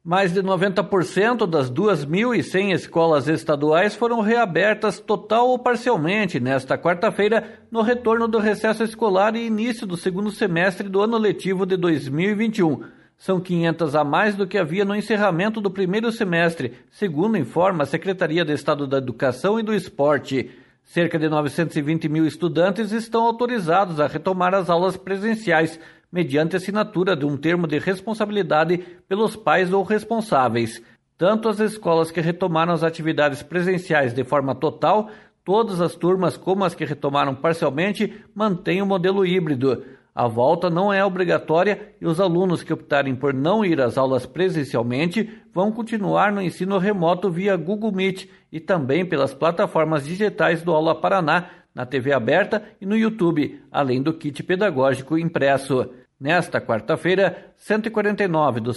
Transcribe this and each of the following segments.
Mais de 90% das 2.100 escolas estaduais foram reabertas total ou parcialmente nesta quarta-feira, no retorno do recesso escolar e início do segundo semestre do ano letivo de 2021. São 500 a mais do que havia no encerramento do primeiro semestre, segundo informa a Secretaria de Estado da Educação e do Esporte. Cerca de 920 mil estudantes estão autorizados a retomar as aulas presenciais, mediante assinatura de um termo de responsabilidade pelos pais ou responsáveis. Tanto as escolas que retomaram as atividades presenciais de forma total, todas as turmas como as que retomaram parcialmente, mantêm o modelo híbrido. A volta não é obrigatória e os alunos que optarem por não ir às aulas presencialmente vão continuar no ensino remoto via Google Meet e também pelas plataformas digitais do Aula Paraná, na TV aberta e no YouTube, além do kit pedagógico impresso. Nesta quarta-feira, 149 dos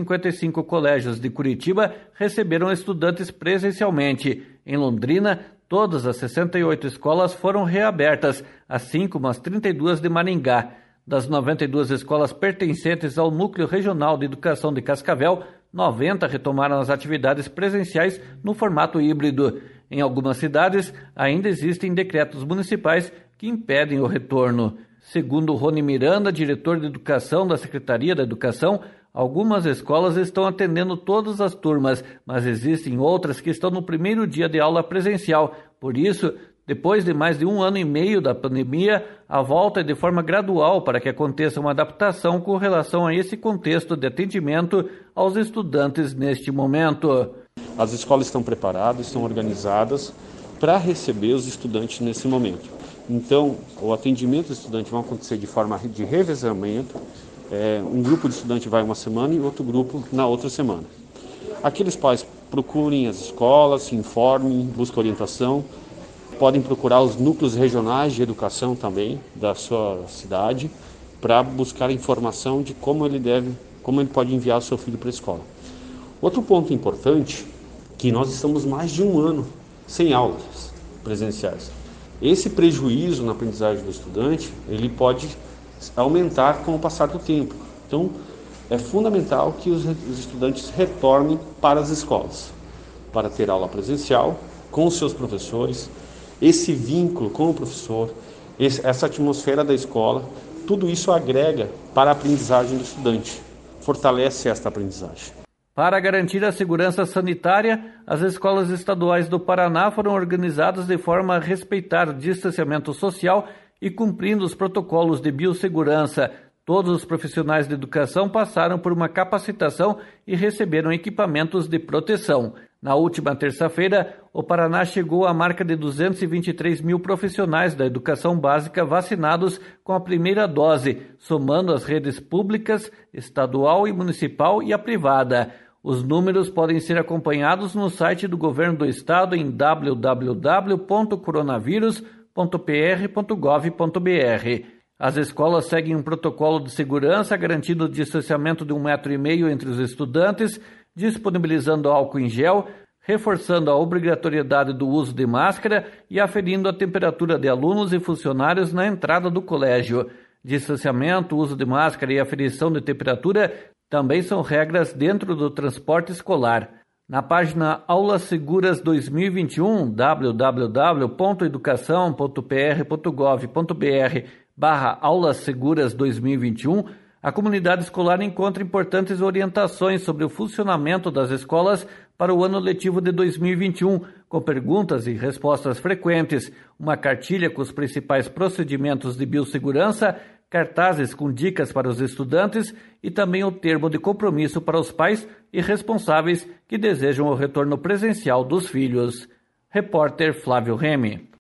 155 colégios de Curitiba receberam estudantes presencialmente. Em Londrina, todas as 68 escolas foram reabertas, assim como as 32 de Maringá. Das 92 escolas pertencentes ao Núcleo Regional de Educação de Cascavel, 90 retomaram as atividades presenciais no formato híbrido. Em algumas cidades, ainda existem decretos municipais que impedem o retorno. Segundo Rony Miranda, diretor de Educação da Secretaria da Educação, algumas escolas estão atendendo todas as turmas, mas existem outras que estão no primeiro dia de aula presencial. Por isso, depois de mais de 1 ano e meio da pandemia, a volta é de forma gradual para que aconteça uma adaptação com relação a esse contexto de atendimento aos estudantes neste momento. As escolas estão preparadas, estão organizadas para receber os estudantes nesse momento. Então, o atendimento do estudante vai acontecer de forma de revezamento. Um grupo de estudante vai uma semana e outro grupo na outra semana. Aqueles pais procurem as escolas, se informem, busquem orientação. Podem procurar os núcleos regionais de educação também da sua cidade para buscar informação de como ele pode enviar o seu filho para a escola. Outro ponto importante, que nós estamos mais de 1 ano sem aulas presenciais. Esse prejuízo na aprendizagem do estudante, ele pode aumentar com o passar do tempo. Então, é fundamental que os estudantes retornem para as escolas, para ter aula presencial com os seus professores, esse vínculo com o professor, essa atmosfera da escola, tudo isso agrega para a aprendizagem do estudante, fortalece esta aprendizagem. Para garantir a segurança sanitária, as escolas estaduais do Paraná foram organizadas de forma a respeitar o distanciamento social e cumprindo os protocolos de biossegurança. Todos os profissionais de educação passaram por uma capacitação e receberam equipamentos de proteção. Na última terça-feira, o Paraná chegou à marca de 223 mil profissionais da educação básica vacinados com a primeira dose, somando as redes públicas, estadual e municipal e a privada. Os números podem ser acompanhados no site do Governo do Estado em www.coronavirus.pr.gov.br. As escolas seguem um protocolo de segurança garantindo o distanciamento de 1,5 m entre os estudantes, disponibilizando álcool em gel, reforçando a obrigatoriedade do uso de máscara e aferindo a temperatura de alunos e funcionários na entrada do colégio. Distanciamento, uso de máscara e aferição de temperatura também são regras dentro do transporte escolar. Na página Aulas Seguras 2021, www.educação.pr.gov.br/Aulas Seguras 2021, a comunidade escolar encontra importantes orientações sobre o funcionamento das escolas para o ano letivo de 2021, com perguntas e respostas frequentes, uma cartilha com os principais procedimentos de biossegurança, cartazes com dicas para os estudantes e também o termo de compromisso para os pais e responsáveis que desejam o retorno presencial dos filhos. Repórter Flávio Remy.